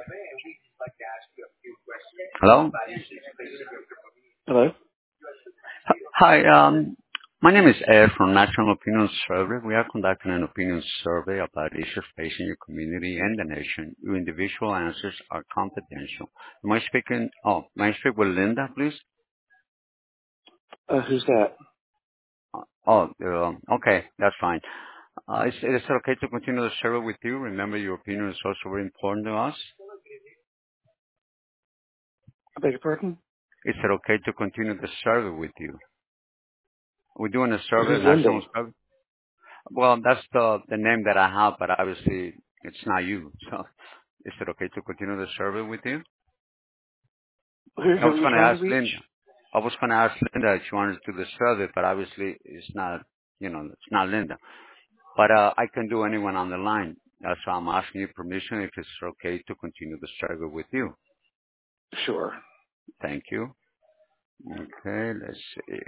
Hello? Hello? Hi, my name is Ed from National Opinion Survey. We are conducting an opinion survey about issues facing your community and the nation. Your individual answers are confidential. May I speak with Linda, please? Who's that? Okay, that's fine. Is it okay to continue the survey with you? Remember, your opinion is also very important to us. I beg your pardon? Is it okay to continue the survey with you? We're doing a survey, Who's Linda? national survey. Well, that's the name that I have, but obviously it's not you. So is it okay to continue the survey with you? Who I was are you going to trying to ask reach? Linda. I was going to ask Linda if she wanted to do the survey, but obviously it's not Linda. But I can do anyone on the line. That's why I'm asking you permission if it's okay to continue the survey with you. Sure. Thank you. Okay, let's see.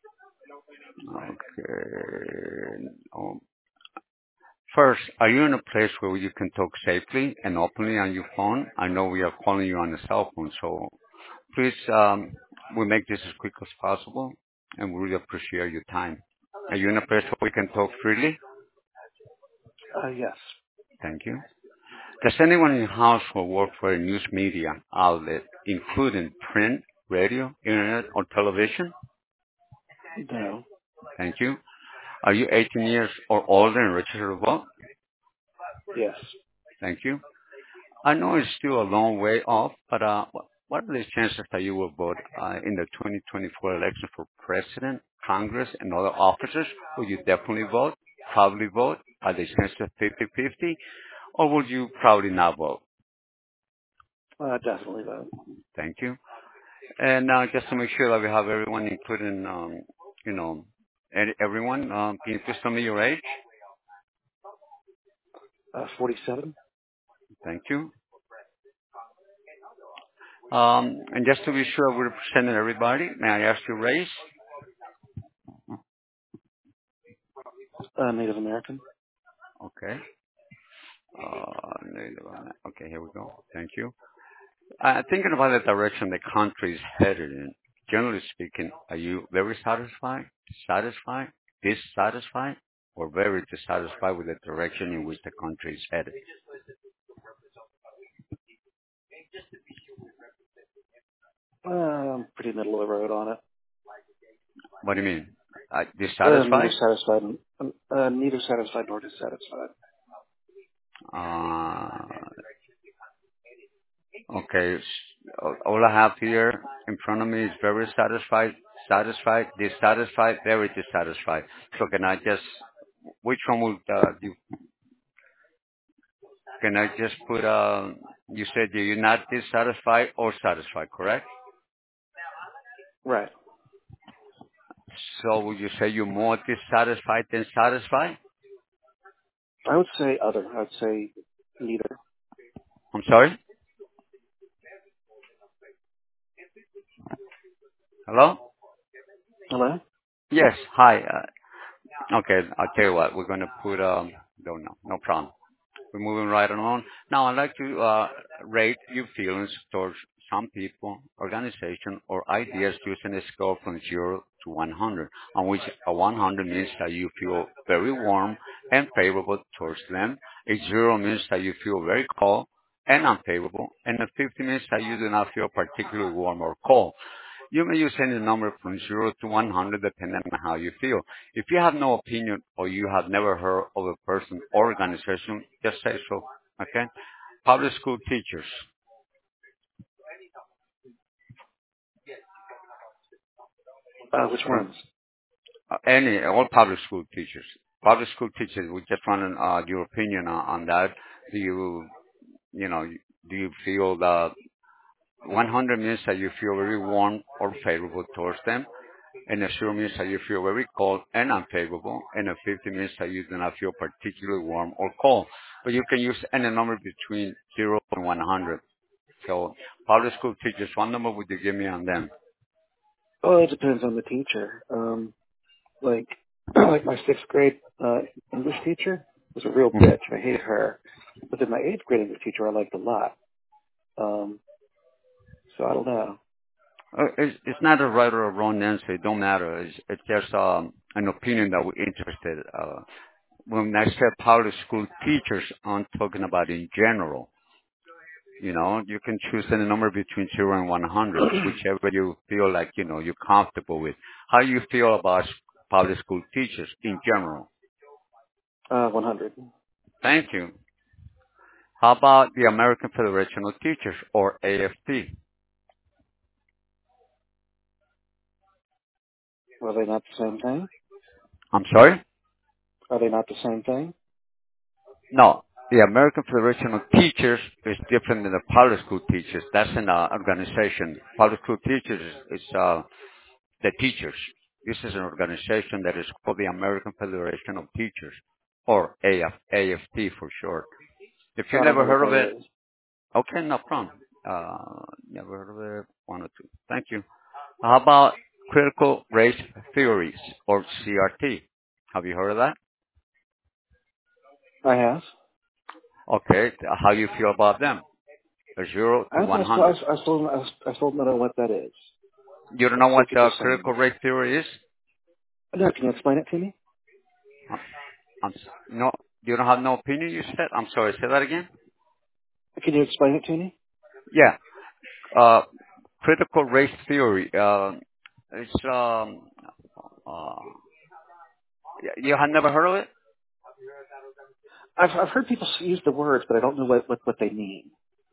Okay. First, are you in a place where you can talk safely and openly on your phone? I know we are calling you on a cell phone, so please, we'll make this as quick as possible, and we really appreciate your time. Are you in a place where we can talk freely? Yes. Thank you. Does anyone in your household work for a news media outlet, including print, radio, internet, or television? No. Thank you. Are you 18 years or older and registered to vote? Yes. Thank you. I know it's still a long way off, but what are the chances that you will vote in the 2024 election for president, Congress, and other officers? Will you definitely vote, probably vote? Are the chances 50-50, or will you probably not vote? Definitely not. Thank you. And just to make sure that we have everyone, including, you know, everyone, can you please tell me your age? 47? Thank you. And just to be sure we're representing everybody, may I ask your race? Native American? Okay. Okay, here we go. Thank you. Thinking about the direction the country is headed in, generally speaking, are you very satisfied, dissatisfied, or very dissatisfied with the direction in which the country is headed? Pretty middle of the road on it. What do you mean? Neither Dissatisfied? satisfied, neither satisfied nor dissatisfied. Uh, okay. All I have here in front of me is very satisfied, dissatisfied, very dissatisfied. So can I just, which one would you, can I just put, you said you're not dissatisfied or satisfied, correct? Right. So would you say you're more dissatisfied than satisfied? I would say other. I would say neither. I'm sorry? Hello? Hello? Yes, hi. Okay, I'll tell you what, we're going to put, no problem. We're moving right along. Now, I'd like to rate your feelings towards some people, organization, or ideas using a scale from 0 to 100, on which a 100 means that you feel very warm and favorable towards them. A 0 means that you feel very cold and unfavorable, and a 50 means that you do not feel particularly warm or cold. You may use any number from 0 to 100 depending on how you feel. If you have no opinion or you have never heard of a person or organization, just say so. Okay? Public school teachers. Which Okay? ones? All public school teachers. Public school teachers, we just want your opinion on that. Do do you feel that 100 means that you feel very warm or favorable towards them? And a 0 means that you feel very cold and unfavorable, and a 50 means that you do not feel particularly warm or cold. But you can use any number between 0 and 100. So, public school teachers, what number would you give me on them? Oh, it depends on the teacher. Like, like my sixth grade English teacher was a real Mhm. bitch. I hated her. But then my eighth grade English teacher I liked a lot. Um, so I don't know. It's not a right or a wrong answer. It don't matter. It's just an opinion that we're interested. When I say public school teachers, I'm talking about in general. You know, you can choose any number between 0 and 100, whichever you feel like, you're comfortable with. How you feel about public school teachers in general? 100. Thank you. How about the American Federation of Teachers, or AFT? Are they not the same thing? I'm sorry? Are they not the same thing? No. The American Federation of Teachers is different than the public school teachers. That's an organization. Public school teachers is the teachers. This is an organization that is called the American Federation of Teachers, or AFT for short. If you I don't never know what heard of that it, is. okay, no problem. Never heard of it, one or two. Thank you. How about critical race theories, or CRT? Have you heard of that? I have. Okay, how you feel about them? A 0 to I still, 100. I still don't know what that is. You don't know So what if you just critical race theory is? no, can you explain it to me? No, you don't have no opinion, you said? I'm sorry, say that again? Can you explain it to me? Yeah. Uh, critical race theory. It's uh, you have never heard of it? I've heard people use the words, but I don't know what they mean.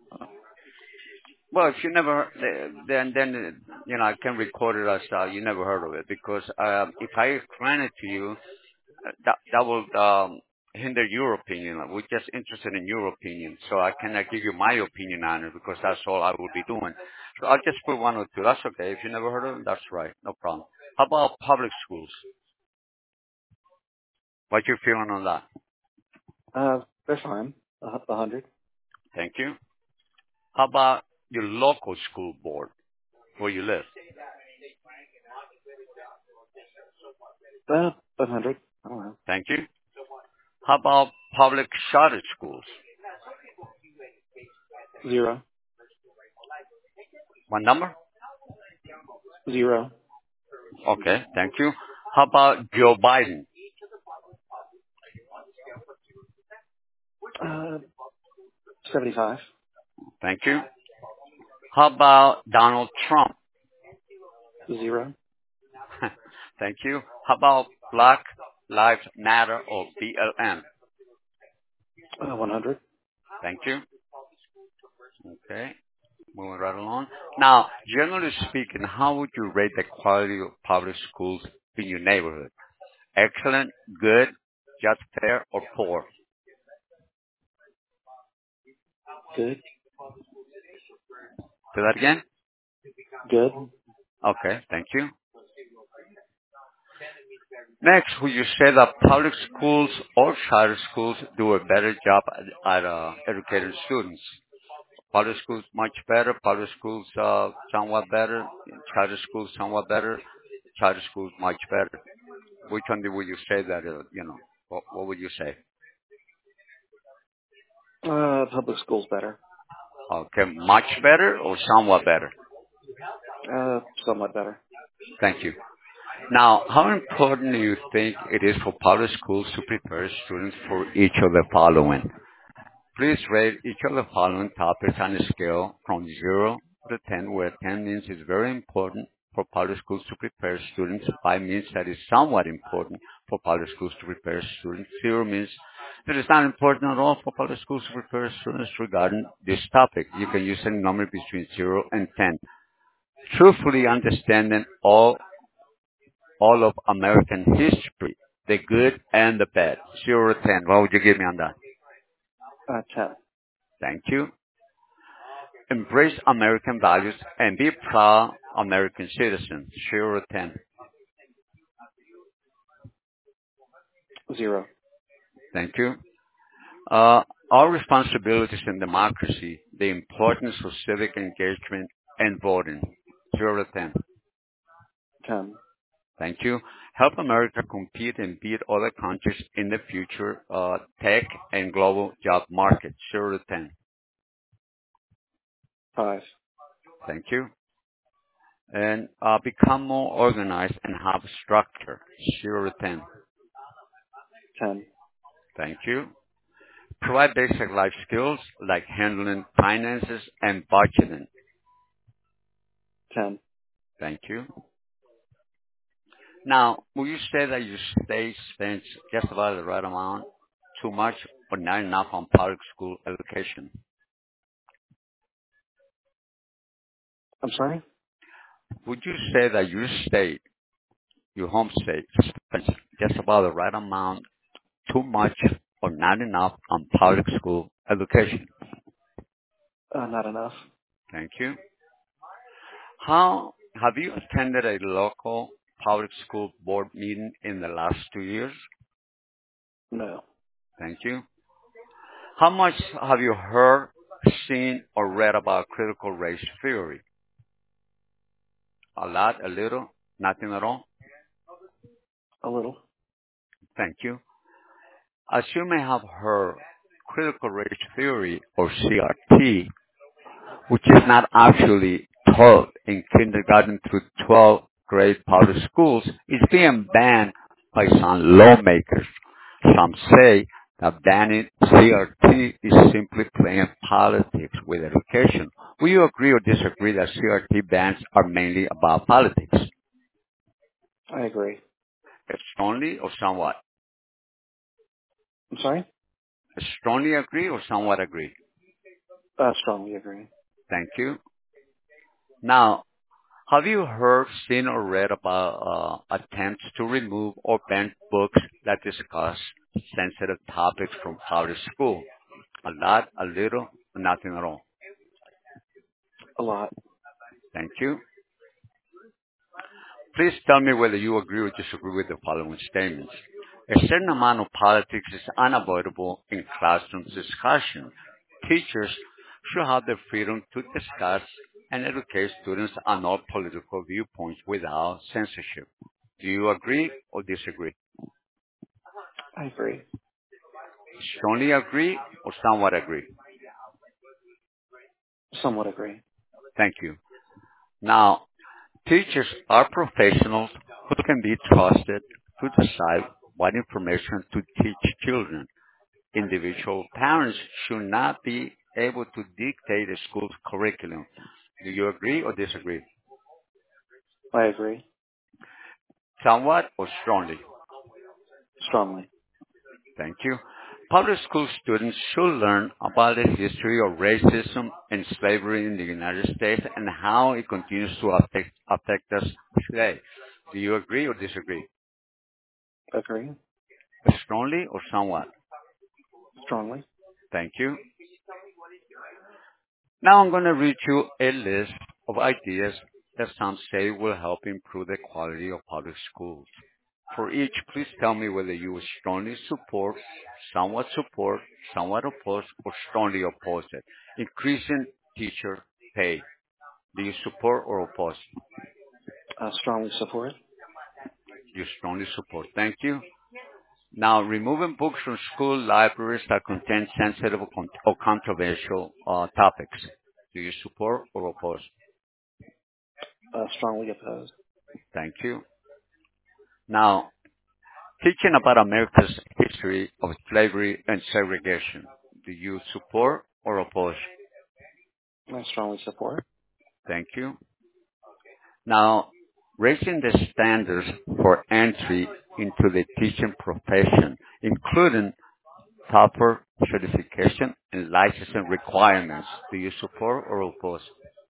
Well, if you never, then I can record it as you never heard of it, because if I explain it to you, that will hinder your opinion. We're just interested in your opinion, so I cannot give you my opinion on it, because that's all I will be doing. So I'll just put one or two. That's okay. If you never heard of it, that's right. No problem. How about public schools? What you feeling on that? They're fine. 100. Thank you. How about your local school board where you live? 100. I don't know. Thank you. How about public charter schools? 0. One number? 0. Okay, thank you. How about Joe Biden? 75. Thank you. How about Donald Trump? 0. Thank you. How about Black Lives Matter, or BLM? 100. Thank you. Okay, moving right along. Now, generally speaking, how would you rate the quality of public schools in your neighborhood? Excellent, good, just fair, or poor? Good. Say that again? Good. Okay, thank you. Next, will you say that public schools or charter schools do a better job at educating students? Public schools much better, public schools somewhat better, charter schools somewhat better, charter schools much better. Which one would you say that, what would you say? Public school's better. Okay, much better or somewhat better? Somewhat better. Thank you. Now, how important do you think it is for public schools to prepare students for each of the following? Please rate each of the following topics on a scale from 0 to 10, where 10 means it's very important for public schools to prepare students. 5 means that it's somewhat important for public schools to prepare students. 0 means that it's not important at all for public schools to prepare students regarding this topic. You can use any number between 0 and 10. Truthfully understanding all of American history, the good and the bad. 0 to 10. What would you give me on that? 10. Thank you. Embrace American values and be proud American citizens. 0 to 10. 0. Thank you. Our responsibilities in democracy, the importance of civic engagement and voting. 0 to 10. 10. Thank you. Help America compete and beat other countries in the future tech and global job market. 0 to 10. 5, Thank you. And become more organized and have structure. 0 to 10. 10, Thank you. Provide basic life skills like handling finances and budgeting. 10. Thank you. Now, will you say that your state spends just about the right amount, too much, or not enough on public school education? I'm sorry? Would you say that your state, your home state, spends just about the right amount, too much, or not enough on public school education? Not enough. Thank you. How have you attended a local public school board meeting in the last 2 years? No. Thank you. How much have you heard, seen, or read about critical race theory? A lot, a little, nothing at all? A little. Thank you. As you may have heard, critical race theory, or CRT, which is not actually taught in kindergarten through 12th grade public schools, is being banned by some lawmakers. Some say that banning CRT is simply playing politics with education. Will you agree or disagree that CRT bans are mainly about politics? I agree. Strongly or somewhat? I'm sorry? Strongly agree or somewhat agree? Strongly agree. Thank you. Now, have you heard, seen, or read about attempts to remove or ban books that discuss sensitive topics from public school? A lot, a little, nothing at all. A lot. Thank you. Please tell me whether you agree or disagree with the following statements. A certain amount of politics is unavoidable in classroom discussion. Teachers should have the freedom to discuss and educate students on all political viewpoints without censorship. Do you agree or disagree? I agree. Strongly agree or somewhat agree? Somewhat agree. Thank you. Now, teachers are professionals who can be trusted to decide what information to teach children. Individual parents should not be able to dictate a school's curriculum. Do you agree or disagree? I agree. Somewhat or strongly? Strongly. Thank you. Public school students should learn about the history of racism and slavery in the United States and how it continues to affect us today. Do you agree or disagree? Agree. Strongly or somewhat? Strongly. Thank you. Now I'm going to read you a list of ideas that some say will help improve the quality of public schools. For each, please tell me whether you will strongly support, somewhat oppose, or strongly oppose it. Increasing teacher pay. Do you support or oppose? Strongly support. You strongly support. Thank you. Now, removing books from school libraries that contain sensitive or controversial topics. Do you support or oppose? Strongly opposed. Thank you. Now, teaching about America's history of slavery and segregation. Do you support or oppose? I strongly support. Thank you. Now, raising the standards for entry into the teaching profession, including tougher certification and licensing requirements. Do you support or oppose?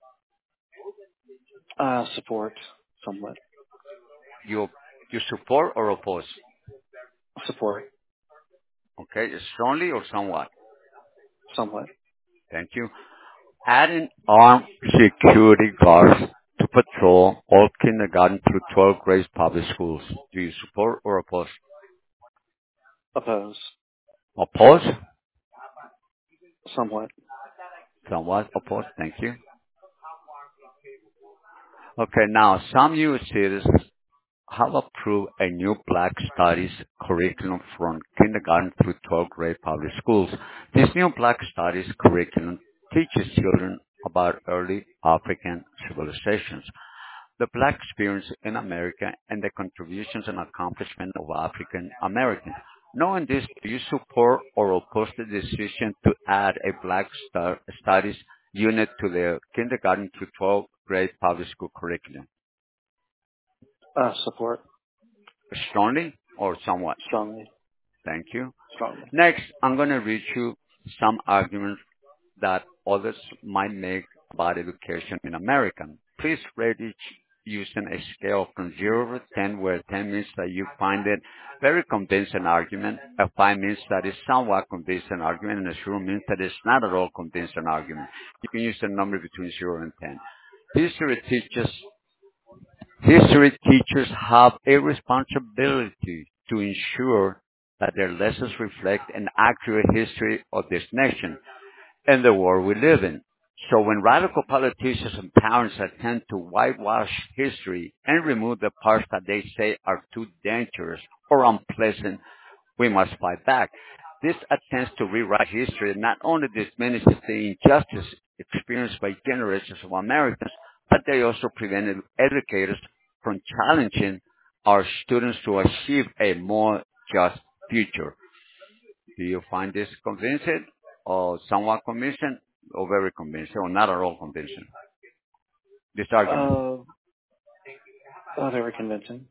Support. Somewhat. You, you support or oppose? Support. Okay, strongly or somewhat? Somewhat. Thank you. Adding armed security guards to patrol all kindergarten through 12th grade public schools. Do you support or oppose? Oppose. Oppose? Somewhat. Somewhat oppose. Thank you. Okay, now some U.S. cities have approved a new Black Studies curriculum from kindergarten through 12th grade public schools. This new Black Studies curriculum teaches children about early African civilizations, the Black experience in America, and the contributions and accomplishments of African Americans. Knowing this, do you support or oppose the decision to add a Studies unit to the kindergarten to 12th grade public school curriculum? Support. Strongly or somewhat? Strongly. Thank you. Strongly. Next, I'm going to read you some arguments that others might make about education in America. Please rate each using a scale from 0 to 10, where 10 means that you find it very convincing argument, a 5 means that it's somewhat convincing argument, and a 0 means that it's not at all convincing argument. You can use a number between 0 and 10. History teaches History teachers have a responsibility to ensure that their lessons reflect an accurate history of this nation and the world we live in. So when radical politicians and parents attempt to whitewash history and remove the parts that they say are too dangerous or unpleasant, we must fight back. This attempts to rewrite history not only diminishes the injustice experienced by generations of Americans, but they also prevent educators from challenging our students to achieve a more just future. Do you find this convincing or somewhat convincing or very convincing or not at all convincing? This argument. Uh, Very convincing.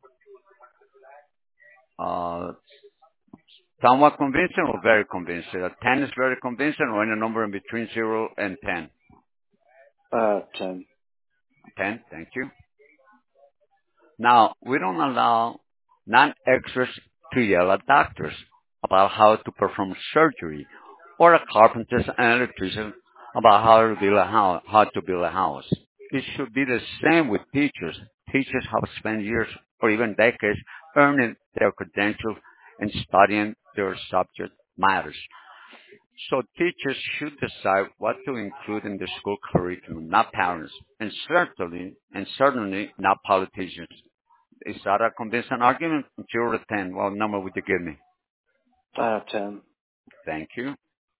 Uh, Somewhat convincing or very convincing? 10 is very convincing or any number in between 0 and 10? 10. 10, thank you. Now, we don't allow non-experts to yell at doctors about how to perform surgery or at carpenters and electricians about how to build a house. It should be the same with teachers. Teachers have spent years or even decades earning their credentials and studying their subject matters. So teachers should decide what to include in the school curriculum, not parents, and certainly not politicians. Is that a convincing argument? 0 to 10. What number would you give me? 10. Thank you.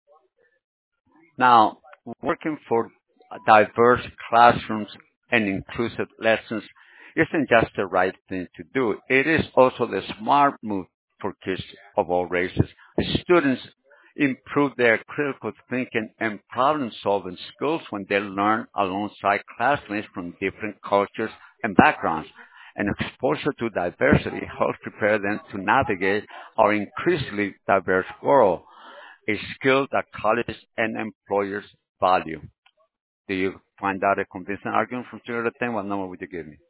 Now, working for diverse classrooms and inclusive lessons isn't just the right thing to do. It is also the smart move for kids of all races. The students improve their critical thinking and problem-solving skills when they learn alongside classmates from different cultures and backgrounds. And exposure to diversity helps prepare them to navigate our increasingly diverse world, a skill that colleges and employers value. Do you find that a convincing argument from 0 to 10? What number would you give me?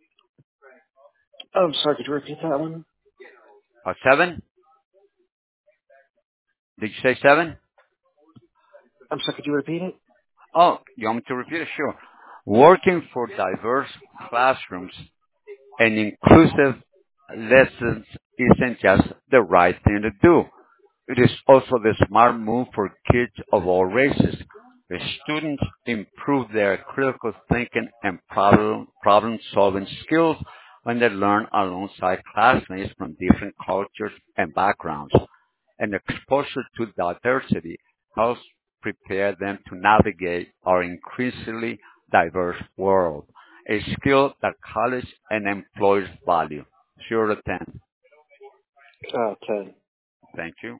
Sorry, could you repeat that one? A 7? Did you say 7? I'm sorry, could you repeat it? Oh, you want me to repeat it? Sure. Working for diverse classrooms and inclusive lessons isn't just the right thing to do. It is also the smart move for kids of all races. The students improve their critical thinking and problem-solving skills when they learn alongside classmates from different cultures and backgrounds. And exposure to diversity helps prepare them to navigate our increasingly diverse world, a skill that college and employers value. 0 to 10. 10. Thank you.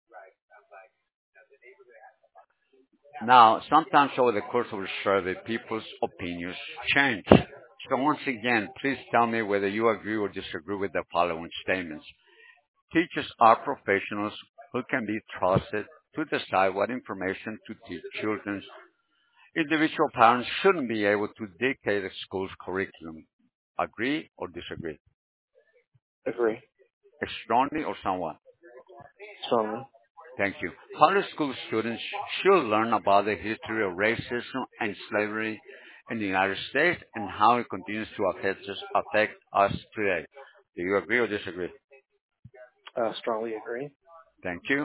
Now, sometimes over the course of the survey, people's opinions change. So once again, please tell me whether you agree or disagree with the following statements. Teachers are professionals who can be trusted to decide what information to teach children. Individual parents shouldn't be able to dictate the school's curriculum. Agree or disagree? Agree. Strongly or somewhat? Strongly. Thank you. Public school students should learn about the history of racism and slavery in the United States and how it continues to affect us today. Do you agree or disagree? Strongly agree. Thank you.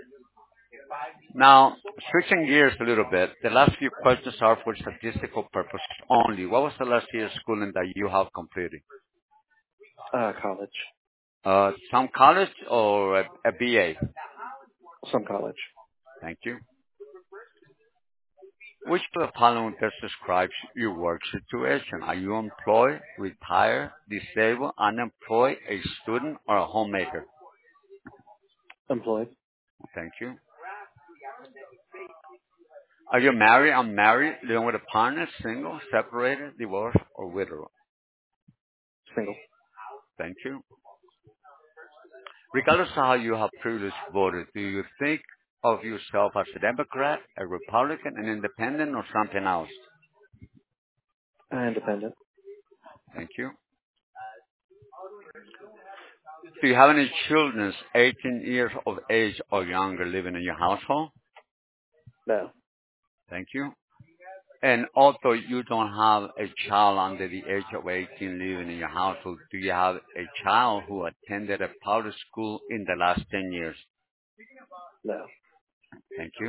Now, switching gears a little bit, the last few questions are for statistical purposes only. What was the last year of schooling that you have completed? College. Some college or a BA? Some college. Thank you. Which of the following best describes your work situation? Are you employed, retired, disabled, unemployed, a student, or a homemaker? Employed. Thank you. Are you married, unmarried, living with a partner, single, separated, divorced, or widow? Single. Thank you. Regardless of how you have previously voted, do you think of yourself as a Democrat, a Republican, an independent, or something else? Independent. Thank you. Do you have any children 18 years of age or younger living in your household? No. Thank you. And although you don't have a child under the age of 18 living in your household, do you have a child who attended a public school in the last 10 years? No. Thank you.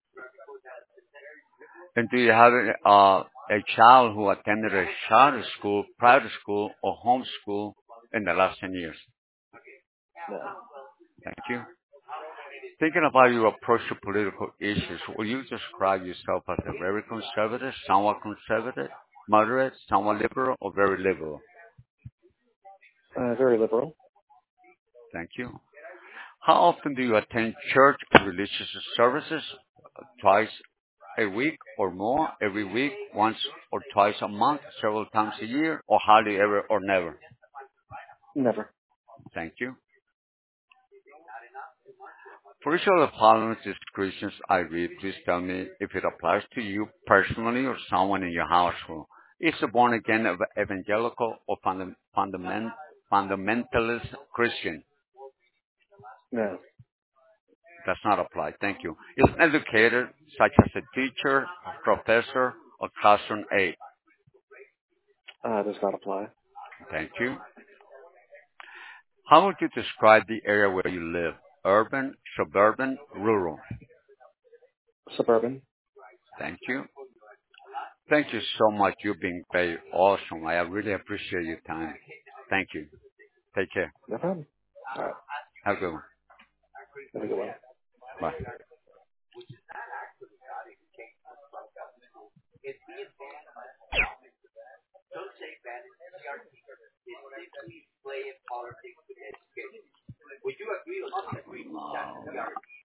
And do you have a child who attended a charter school, private school, or home school in the last 10 years? No. Thank you. Thinking about your approach to political issues, will you describe yourself as a very conservative, somewhat conservative, moderate, somewhat liberal, or very liberal? Very liberal. Thank you. How often do you attend church and religious services? Twice a week or more, every week, once or twice a month, several times a year, or hardly ever or never? Never. Thank you. For each of the following descriptions I read, please tell me if it applies to you personally or someone in your household. Is a born again evangelical or fundamentalist Christian? No. Does not apply. Thank you. Is an educator, such as a teacher, professor, or classroom aide? Does not apply. Thank you. How would you describe the area where you live? Urban, suburban, rural? Suburban. Thank you. Thank you so much. You've been very awesome. I really appreciate your time. Thank you. Take care. No problem. All right. Have a good one. Have a good one. Bye.